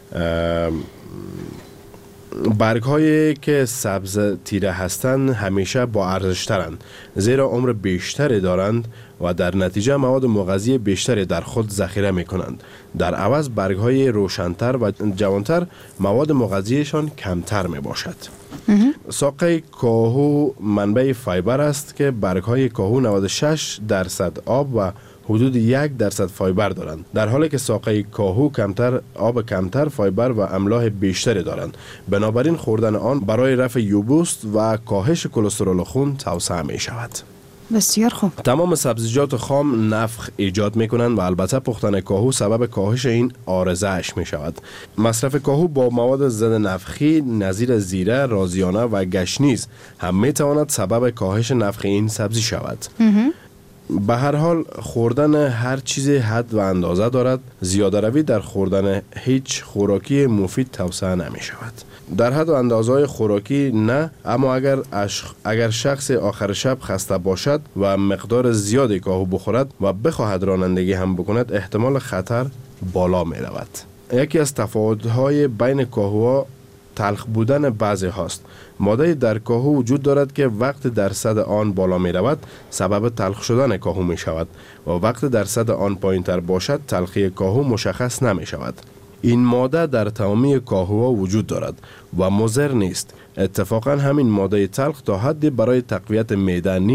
برگ هایی که سبز تیره هستند همیشه با ارزش ترند، زیرا عمر بیشتری دارند و در نتیجه مواد مغذی بیشتری در خود ذخیره می کنند. در عوض برگ های روشنتر و جوانتر مواد مغذیشان کمتر می باشد. ساقه کاهو منبع فایبر است که برگ های کاهو 96% آب و حدود 1% فایبر دارند، در حالی که ساقه کاهو آب کمتر، فایبر و املاح بیشتری دارند. بنابراین خوردن آن برای رفع یبوست و کاهش کلسترول خون توصیه می شود. بسیار خوب. تمام سبزیجات خام نفخ ایجاد می کنند و البته پختن کاهو سبب کاهش این عارضه اش می شود. مصرف کاهو با مواد ضد نفخی نظیر زیره، رازیانه و گشنیز هم می تواند سبب کاهش نفخ این سبزی شود. به هر حال خوردن هر چیزی حد و اندازه دارد. زیاده روی در خوردن هیچ خوراکی مفید توصیه نمی شود. در حد و اندازه خوراکی نه، اما اگر شخص آخر شب خسته باشد و مقدار زیادی کاهو بخورد و بخواهد رانندگی هم بکند، احتمال خطر بالا می رود. یکی از تفاوت‌های بین کاهوها تلخ بودن بعضی هاست. ماده در کاهو وجود دارد که وقت درصد آن بالا می رود سبب تلخ شدن کاهو می شود و وقت درصد آن پایین تر باشد تلخی کاهو مشخص نمی شود. این ماده در تمامی کاهوها وجود دارد و مضر نیست. اتفاقا همین ماده تلخ تا حدی برای تقویت معده نیز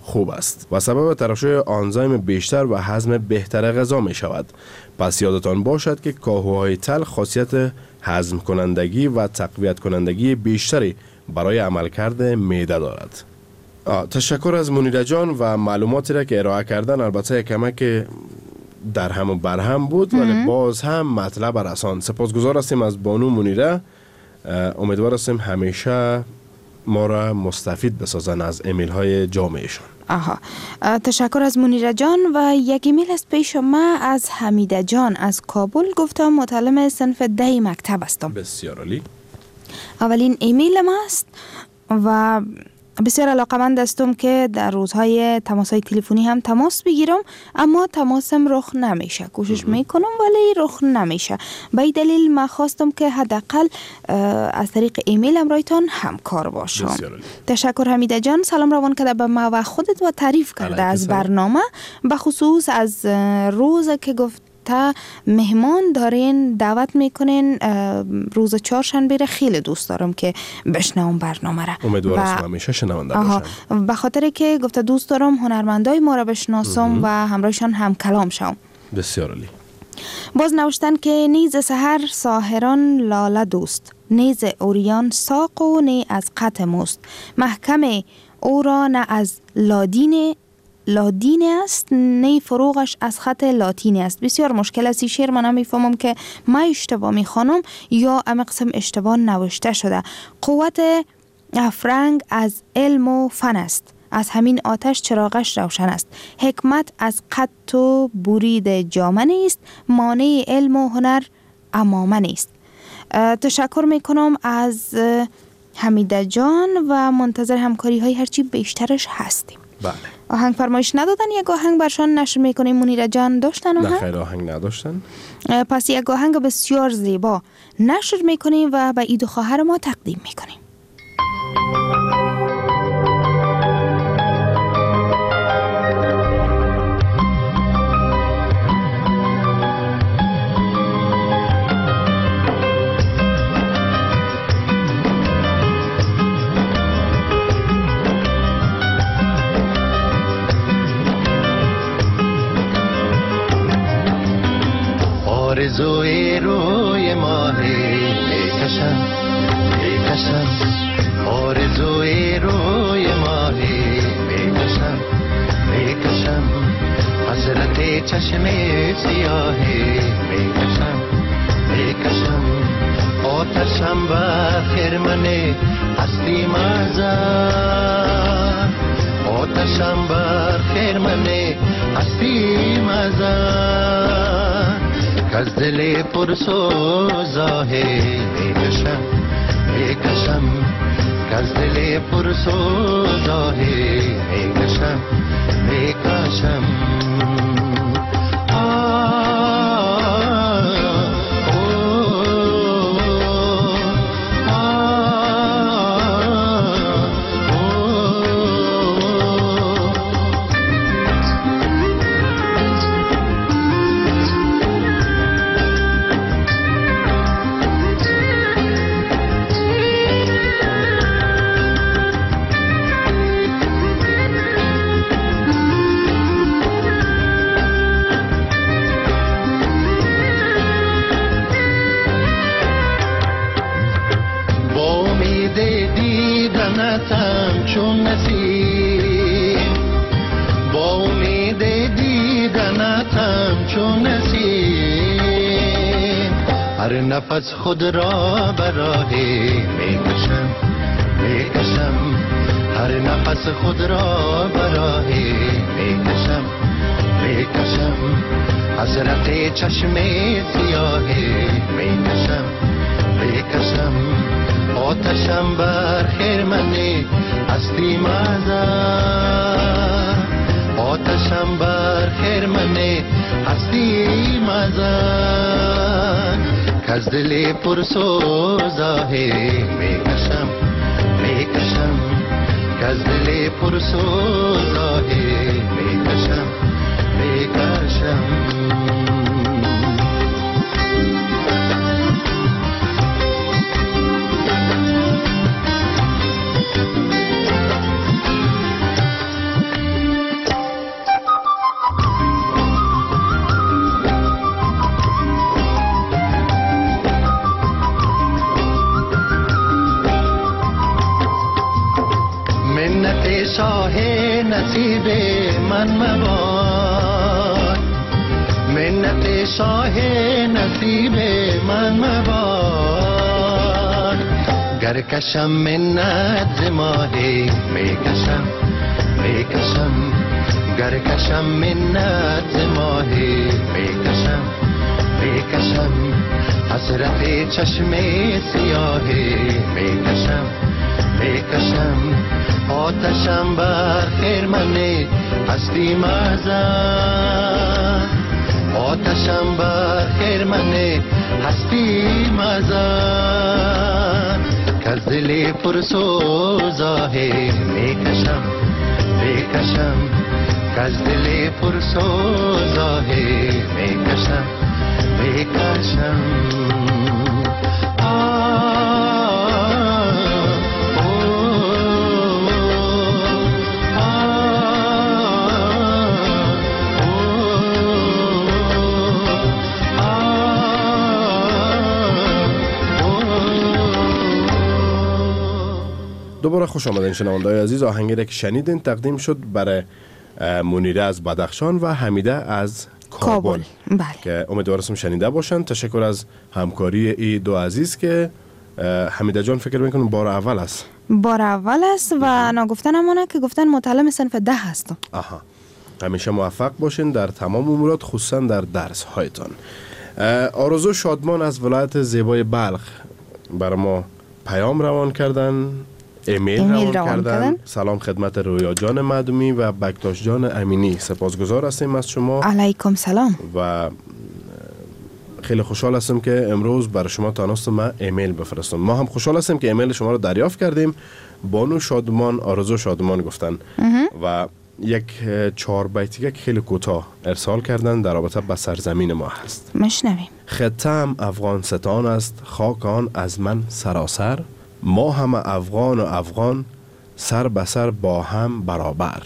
خوب است و سبب ترشح آنزیم بیشتر و هضم بهتر غذا می شود. پس یادتان باشد که کاهوهای تلخ خاصیت هضم کنندگی و تقویت کنندگی بیشتری برای عملکرد معده دارد. تشکر از منیره جان و معلوماتی را که ارائه کردن. البته کمک در هم و بر هم بود ولی باز هم مطلب رسان. سپاسگزار هستیم از بانو منیره. امیدوار هستیم همیشه ما را مستفید بسازن از ایمیل های جامعشان. تشکر از منیره جان. و یک ایمیل است پیش ما از حمیده جان از کابل. گفتم متعلم صنف 10 مکتب هستم. بسیار عالی. اولین ایمیل ما است و بسیار علاقمند هستم که در روزهای تماس‌های تلفنی هم تماس بگیرم، اما تماسم رخ نمیشه. کوشش میکنم ولی رخ نمیشه. به این دلیل ما خواستم که حداقل از طریق ایمیل امرایتان همکار باشم. تشکر حمیده جان. سلام روان کرده به ما و خودت و تعریف کرده از برنامه، به خصوص از روز که گفت تا مهمان دارین دعوت میکنین روز چهارشنبه را خیلی دوست دارم که بشنوم برنامه را. امیدوارم همیشه شنونده باشم. به خاطر که گفته دوست دارم هنرمندای ما را بشناسم و همراهشان هم کلام شوم. بسیار عالی. باز نوشتن که نیز سحر ساحران لاله دوست، نیز اوریان ساق و نی از قط مست، محکم او را نه از لادین است نی فروغش از خط لاتینی است. بسیار مشکل است این شعر. من نمیفهمم که ما اشتباه میخوانم یا اما قسم اشتباه نوشته شده. قوت افرنگ از علم و فن است، از همین آتش چراغش روشن است. حکمت از قط و برید جامه نیست، مانع علم و هنر امامه نیست. تشکر میکنم از حمیده جان و منتظر همکاری های هرچی بیشترش هستیم. بله. آهنگ فرمایش ندادن؟ یک آهنگ برشان نشر میکنیم. منیره جان داشتن آهنگ؟ نه خیر، آهنگ نداشتن. پس یک آهنگ بسیار زیبا نشر میکنیم و به عید و خواهر ما تقدیم میکنیم. آرزوی روی ماهی بکشم بکشم، آرزوی روی ماهی بکشم بکشم، حسرت چشم سیاهی بکشم بکشم، آتشم بر خرمن هستی مزار، آتشم بر خرمن هستی مزار، از دل پرسوزاهی بکشم بکشم، از دل پرسوزاهی بکشم بکشم. نفس خود را براهی میکشم میکشم، هر نفس خود را براهی میکشم میکشم، حسرت چشم سیاهی میکشم میکشم، آتشم بر خرمن هستی مزار، آتشم بر خرمن هستی مزار، از دل پرسوزاهی میکشم میکشم، از دل پرسوزاهی میکشم میکشم. نصیب من مباد، منت شاه نصیب من مباد. گر کشم منت ز ماهی میکشم میکشم، گر کشم منت ز ماهی میکشم میکشم، حسرت چشم سیاهی میکشم میکشم. آتشم بر خرمن هستی مزن، آتشم بر خرمن هستی مزن، کز دل پرسوزاهی میکشم میکشم، کز دل پرسوزاهی میکشم میکشم. دوباره خوش آمدین شنونده‌های عزیز. آهنگی که شنیدین تقدیم شد برای منیره از بدخشان و حمیده از کابل. بله. که امیدوارم شنیده باشن. تشکر از همکاری ای دو عزیز که حمیده جان فکر میکنم بار اول است. بار اول است و نگفتن همونه که گفتن متعلم صنف 10 هستم. آها. همیشه موفق باشین در تمام امورات، خصوصا در درس هایتان. آرزو شادمان از ولایت زیبای بلخ برای ما پیام روان کردن، ایمیل روان کردن. سلام خدمت رویا جان مدومی و بکتاش جان امینی. سپاسگزار هستیم از شما. علیکم سلام. و خیلی خوشحال هستم که امروز برای شما تانستم من ایمیل بفرستم. ما هم خوشحال هستیم که ایمیل شما رو دریافت کردیم. بانو شادمان، آرزو شادمان گفتن و یک 4 بیتی که خیلی کوتاه ارسال کردن در رابطه با سرزمین ما هست. مشنویم. خطه‌ام افغانستان است، خاک آن از من سراسر، ما هم افغان و افغان سر به سر با هم برابر.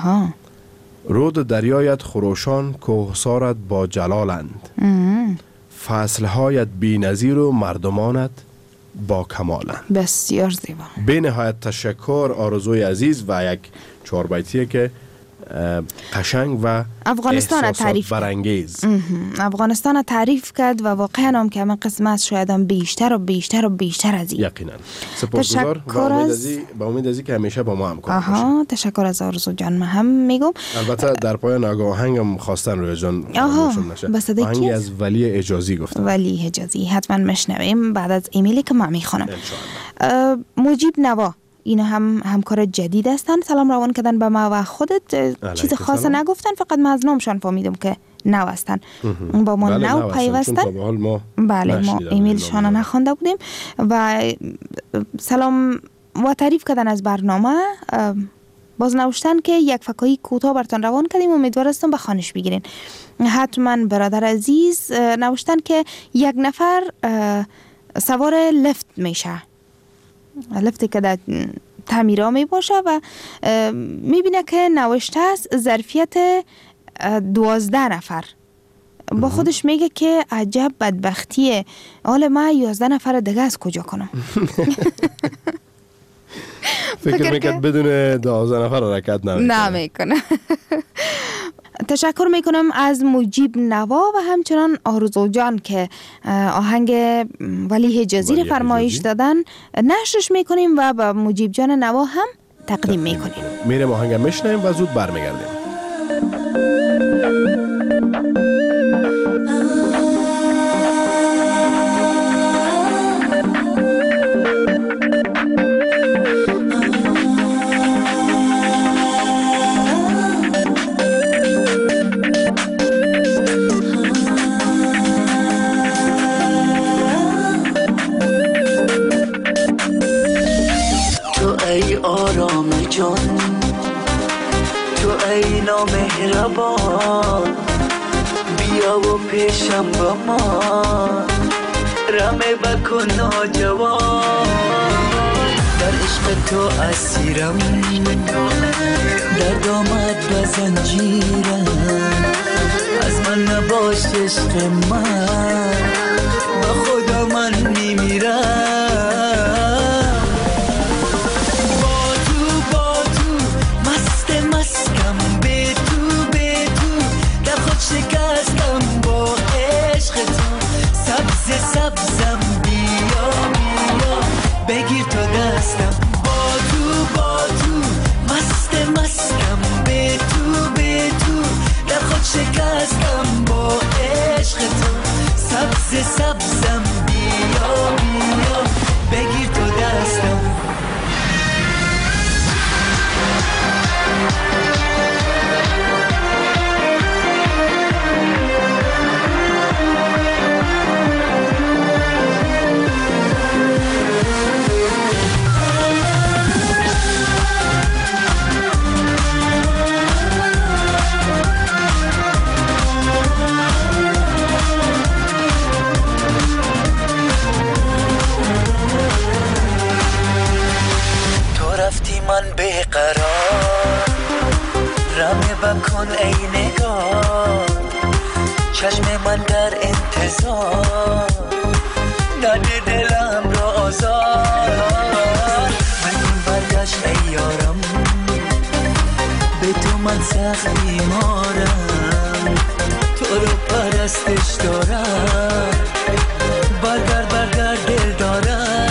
رود دریایت خروشان، کوهسارت با جلالند، فصلهایت بی نظیر و مردمانت با کمالند. بسیار زیبا. به نهایت تشکر آرزوی عزیز و یک 4 بیتیه که قشنگ و احساسات برانگیز. افغانستان تعریف کرد و واقعا هم که همه قسمت شاید هم بیشتر و بیشتر و بیشتر از این. یقینا. سپاسگزار و امید از که همیشه با ما همکار باشید. تشکر از آرزو جان. من هم میگم البته در پایان آهنگم خواستن روی جان آهنگی از ولی اجازی گفتن. ولی اجازی حتما مشنویم بعد از ایمیلی که من میخونم. مجیب نوا اینا هم همکار جدید هستن. سلام روان کردن به ما و خودت. چیز خاص نگفتن، فقط من از نامشان فهمیدم که نو هستن. با ما نو پیوستن. بله ما ایمیلشان نخوانده بودیم و سلام و تعریف کردن از برنامه. باز نوشتن که یک فکایی کوتاه براتون روان کردیم، امیدوارستم به خوانش بگیرین. حتما برادر عزیز نوشتن که یک نفر سوار لفت میشه، لفتی که در تعمیرا می باشه و میبینه که نوشته است ظرفیت 12 نفر. با خودش میگه که عجب بدبختیه، حالا من 11 نفر دیگه از کجا کنم. فکر میکرد بدون 12 نفر حرکت نمیکنه. تشکر میکنم از مجیب نوا و همچنان آرزو جان که آهنگ ولی حجازی رو فرمایش دادن. نشرش میکنیم و با مجیب جان نوا هم تقدیم میکنیم. میریم آهنگ میشنیم و زود برمیگردیم. آرام جان تو ای نامهربان، بیا و پیشم با ما رمه بکن ناجوان. در عشق تو اسیرم، در دامت و زنجیرم، از من نباش عشق من، با خدا من میمیرم. شکستم با عشق تو، سبز سبزم بیا بیا بگیر تو دستم. من بیقرار رمه بکن ای نگار، چشم من در انتظار نده دلم را آزار. من برگشت ای یارم به تو من سخت بیمارم، تو رو پرستش دارم، برگرد دل دارم.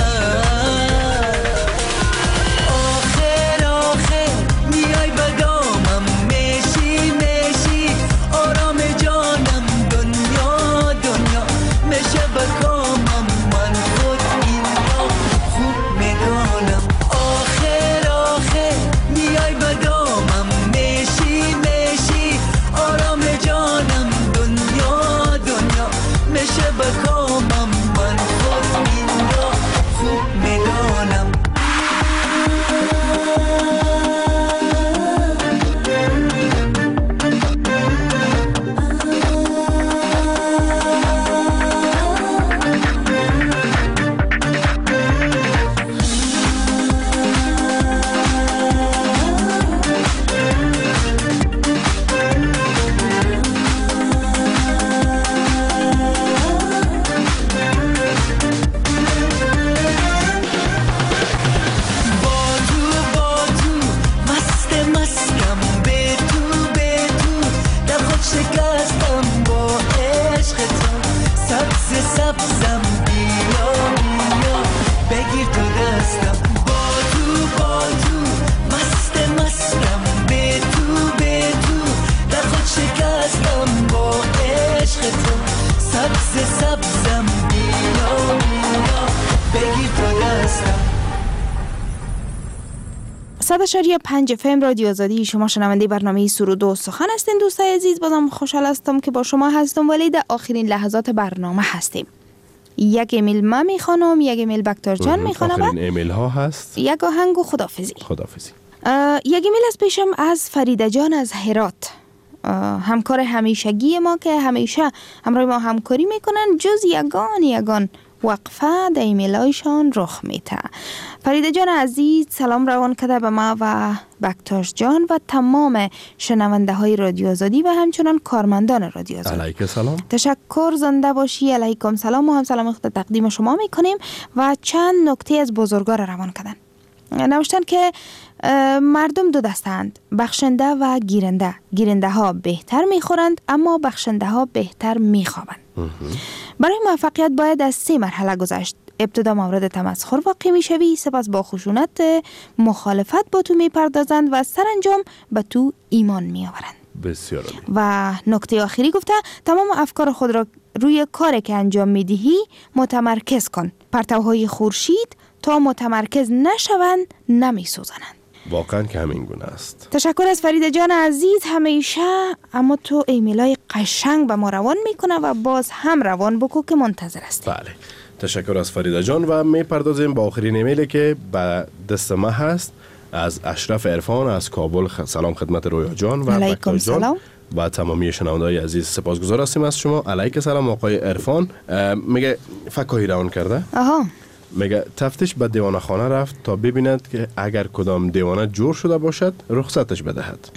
صد 5 FM رادیو آزادی، شما شنونده برنامه سرود و سخن هستین. دوستای عزیز، بازم خوشحال هستم که با شما هستم، ولی در آخرین لحظات برنامه هستیم. یک ایمیل ما میخوانم، یک ایمیل بکتر جان میخوانم، آخرین ایمیل ها هست، یک آهنگ و خدافزی. یک ایمیل از پیشم از فریده جان از هرات، همکار همیشگی ما که همیشه همراه ما همکاری میکنن، جز یگان وقفه در ایمیل هایشان رخ میته. فریده جان عزیز سلام روان کرده به ما و بکتاش جان و تمام شنونده های رادیو آزادی و همچنان کارمندان رادیو آزادی. علیکم سلام. تشکر، زنده باشی. علیکم سلام. ما هم سلام خود تقدیم شما میکنیم و چند نکته از بزرگان روان کردن. نوشتن که مردم دو دستند، بخشنده و گیرنده. گیرنده ها بهتر میخورند اما بخشنده ها بهتر میخوابند. برای موفقیت باید از 3 مرحله گذشت. ابتدا مورد تمسخر واقع میشوی، سپس با خشونت مخالفت با تو میپردازند و سرانجام به تو ایمان میآورند. بسیار عالی. و نکته آخری گفته تمام افکار خود را روی کاری که انجام میدهی متمرکز کن. پرتوهای خورشید تا متمرکز نشوند نمیسوزند. واقعا که همین گونه است. تشکر از فریده جان عزیز. همیشه اما تو ایمیلای قشنگ به ما روان میکنه و باز هم روان بکو که منتظر است. بله، تشکر از فریده جان و میپردازیم با آخرین ایمیلی که به دست ما هست از اشرف عرفان از کابل. سلام خدمت رویا جان و علیکم سلام و تمامی شنونده‌های عزیز. سپاسگزار هستیم از شما. علیکم سلام آقای عرفان. میگه فکاهی روان کرده. میگه تفتیش به دیوانه خانه رفت تا ببیند که اگر کدام دیوانه جور شده باشد رخصتش بدهد.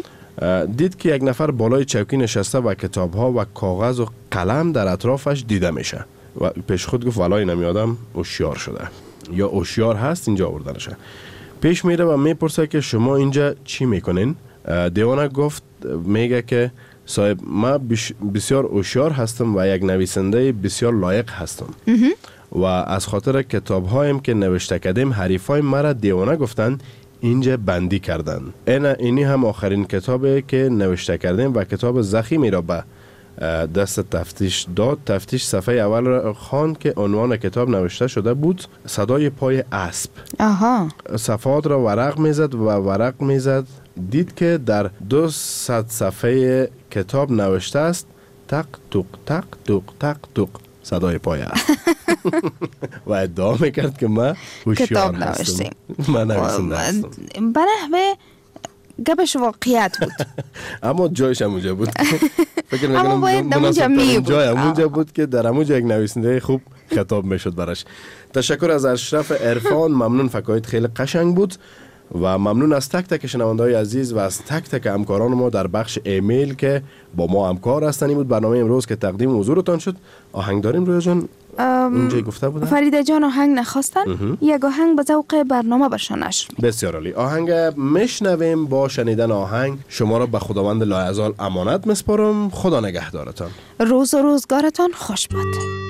دید که یک نفر بالای چوکی نشسته و کتاب‌ها و کاغذ و قلم در اطرافش دیده میشه و پیش خود گفت والای نمیادم هوشیار شده یا هوشیار هست اینجا آوردنشه. پیش میره و میپرسه که شما اینجا چی میکنین؟ دیوانه گفت میگه که صاحب ما بسیار هوشیار هستم و یک نویسنده بسیار لایق هستم و از خاطر کتاب هایم که نوشته کردیم حریفای مرا دیوانه گفتن اینجا بندی کردن. اینی هم آخرین کتابی که نوشته کردیم و کتاب ضخیمی را به دست تفتیش داد. تفتیش صفحه اول را خواند که عنوان کتاب نوشته شده بود صدای پای اسب. صفحات را ورق میزد دید که در 200 صفحه کتاب نوشته است تق توق تق توق تق توق صدای پای اسب. و ادعا میکرد که من هوشیار هستم. من نویسنده هستم. به نحوه گپش واقعیت بود. اما جایش همونجا بود. اما باید همونجا می بود. جای همونجا بود که در همونجا یک نویسنده خوب خطاب میشد براش. تشکر از اشرف عرفان. ممنون، فکایت خیلی قشنگ بود و ممنون از تک تک شنونده‌های عزیز و از تک تک همکاران ما در بخش ایمیل که با ما همکار هستن. این بود برنامه امروز که تقدیم حضورتان شد. آهنگ داریم رویا جان؟ اونجا گفته بودن فریده جان آهنگ نخواستن. یک آهنگ به ذوق برنامه برشان نشر. بسیار عالی. آهنگ میشنویم. با شنیدن آهنگ شما را به خداوند لایزال امانت میسپارم. خدا نگهدارتان. روز و روزگارتان خوش باد.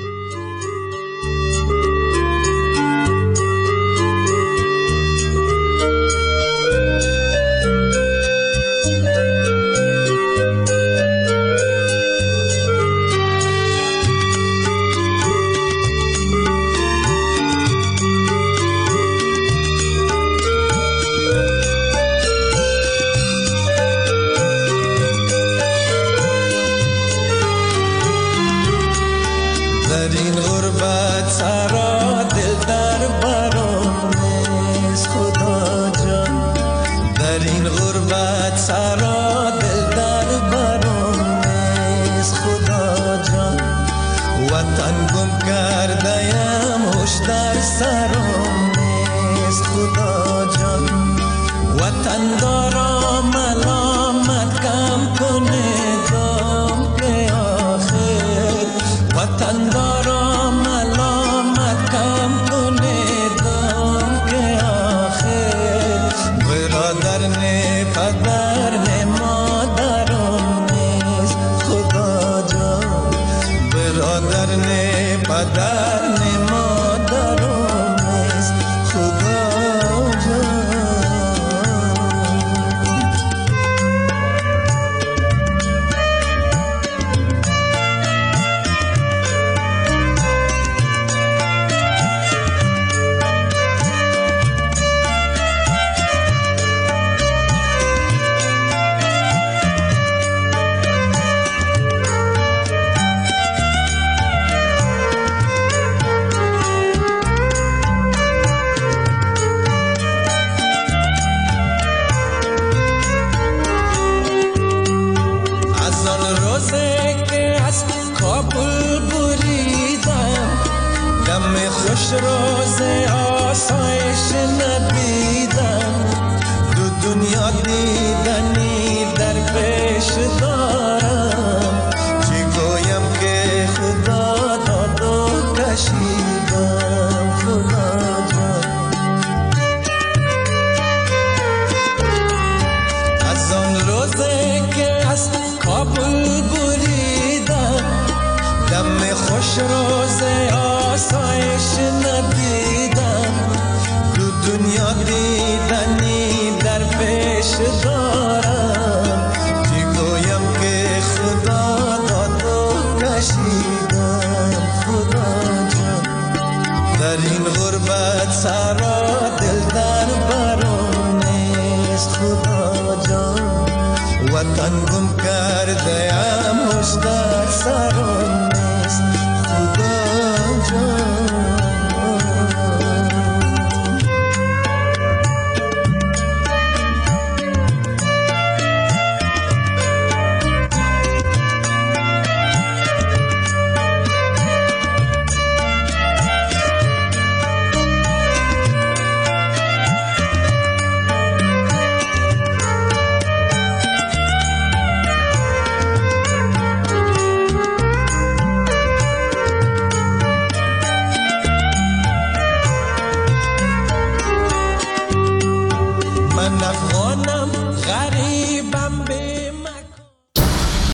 وطن گم کرده ام هشدار سرم نیست خدا جان.